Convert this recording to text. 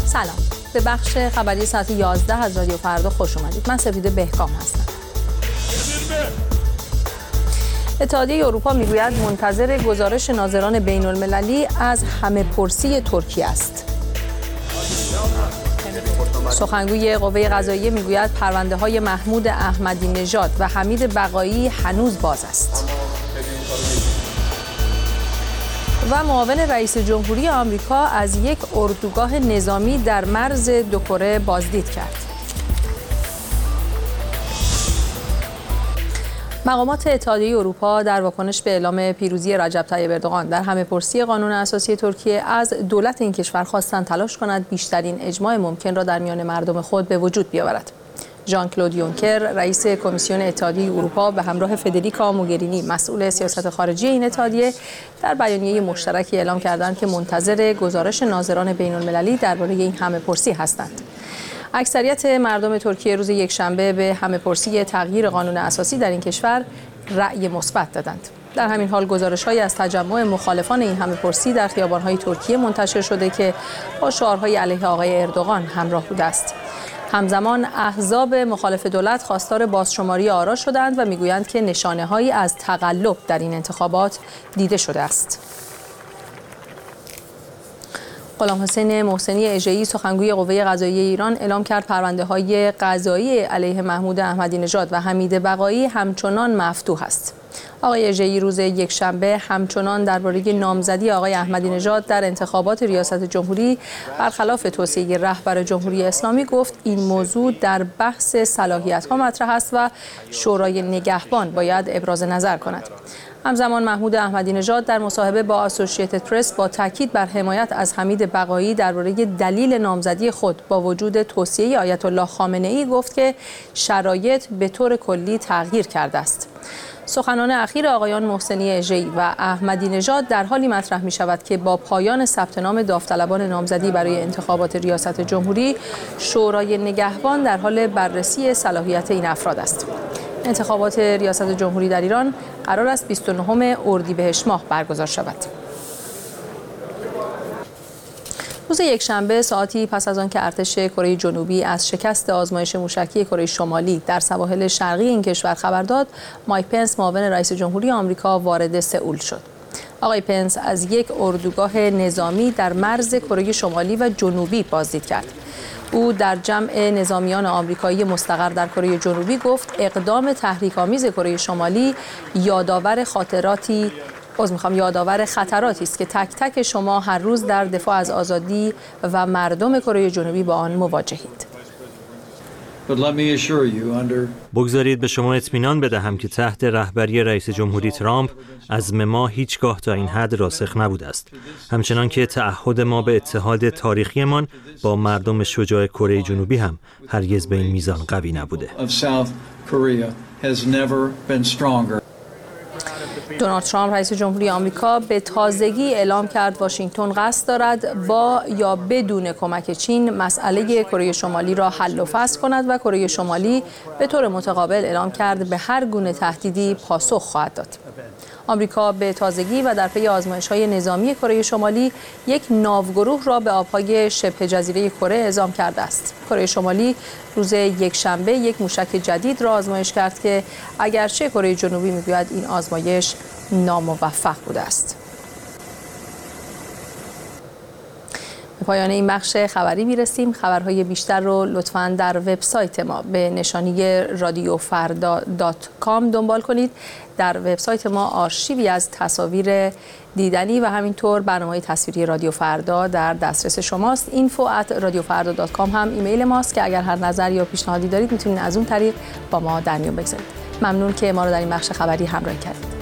سلام، به بخش خبری ساعت 11 از رادیو فردا خوش اومدید. من سپیده بهکام هستم. اتحادیه اروپا میگوید منتظر گزارش ناظران بین المللی از همه پرسی ترکیه است. سخنگوی قوه قضاییه میگوید پرونده های محمود احمدی نژاد و حمید بقایی هنوز باز است. و معاون رئیس جمهوری آمریکا از یک اردوگاه نظامی در مرز دو کره بازدید کرد. مقامات اتحادیه اروپا در واکنش به اعلام پیروزی رجب طیب اردوغان در همه‌پرسی قانون اساسی ترکیه از دولت این کشور خواستند تلاش کند بیشترین اجماع ممکن را در میان مردم خود به وجود بیاورد. ژان کلود یونکر رئیس کمیسیون اتحادیه اروپا به همراه فدریکا موگرینی مسئول سیاست خارجی این اتحادیه در بیانیه مشترکی اعلام کردند که منتظر گزارش ناظران بین المللی درباره این همه‌پرسی هستند. اکثریت مردم ترکیه روز یکشنبه به همه‌پرسی تغییر قانون اساسی در این کشور رأی مثبت دادند. در همین حال گزارش‌هایی از تجمع مخالفان این همه‌پرسی در خیابان‌های ترکیه منتشر شده که با شعارهای علیه آقای اردوغان همراه بوده است. همزمان احزاب مخالف دولت خواستار بازشماری آرا شدند و میگویند که نشانه‌هایی از تقلب در این انتخابات دیده شده است. غلام حسین محسنی اژه‌ای سخنگوی قوه قضاییه ایران اعلام کرد پرونده‌های قضایی علیه محمود احمدی نژاد و حمید بقایی همچنان مفتوح است. آقای اژه‌ای روز یکشنبه همچنان درباره نامزدی آقای احمدی نژاد در انتخابات ریاست جمهوری برخلاف توصیه رهبر جمهوری اسلامی گفت این موضوع در بحث صلاحیت‌ها مطرح است و شورای نگهبان باید ابراز نظر کند. همزمان محمود احمدی نژاد در مصاحبه با اسوسییتد پرس با تاکید بر حمایت از حمید بقایی درباره دلیل نامزدی خود با وجود توصیه آیت الله خامنه‌ای گفت که شرایط به طور کلی تغییر کرده است. سخنان اخیر آقایان محسنی اژه‌ای و احمدی نژاد در حالی مطرح می شود که با پایان ثبت نام داوطلبان نامزدی برای انتخابات ریاست جمهوری، شورای نگهبان در حال بررسی صلاحیت این افراد است. انتخابات ریاست جمهوری در ایران قرار است 29 اردیبهشت ماه برگزار شود. روز یکشنبه ساعتی پس از آن که ارتش کره جنوبی از شکست آزمایش موشکی کره شمالی در سواحل شرقی این کشور خبر داد، مایک پنس معاون رئیس جمهوری آمریکا وارد سئول شد. آقای پنس از یک اردوگاه نظامی در مرز کره شمالی و جنوبی بازدید کرد. او در جمع نظامیان آمریکایی مستقر در کره جنوبی گفت اقدام تحریک‌آمیز کره شمالی یادآور خطراتی است که تک تک شما هر روز در دفاع از آزادی و مردم کره جنوبی با آن مواجهید. بگذارید به شما اطمینان بدهم که تحت رهبری رئیس جمهوری ترامپ عزم ما هیچگاه تا این حد راسخ نبوده است. همچنان که تعهد ما به اتحاد تاریخیمان با مردم شجاع کره جنوبی هم هرگز به این میزان قوی نبوده. دونالد ترامپ رئیس جمهوری آمریکا به تازگی اعلام کرد واشنگتن قصد دارد با یا بدون کمک چین مسئله کره شمالی را حل و فصل کند و کره شمالی به طور متقابل اعلام کرد به هر گونه تهدیدی پاسخ خواهد داد. آمریکا به تازگی و در پی آزمایش‌های نظامی کره شمالی یک ناوگروه را به آب‌های شبه جزیره کره اعزام کرده است. کره شمالی روز یکشنبه یک موشک جدید را آزمایش کرد که اگرچه کره جنوبی می‌گوید این آزمایش ناموفق بوده است. به پایان این بخش خبری میرسیم. خبرهای بیشتر رو لطفاً در وبسایت ما به نشانی radiofarda.com دنبال کنید. در وبسایت ما آرشیوی از تصاویر دیدنی و همینطور برنامه‌های تصویری رادیو فردا در دسترس شماست. info@radiofarda.com هم ایمیل ماست که اگر هر نظر یا پیشنهادی دارید میتونید از اون طریق با ما در میون بگذارید. ممنون که ما رو در این بخش خبری همراهی کردید.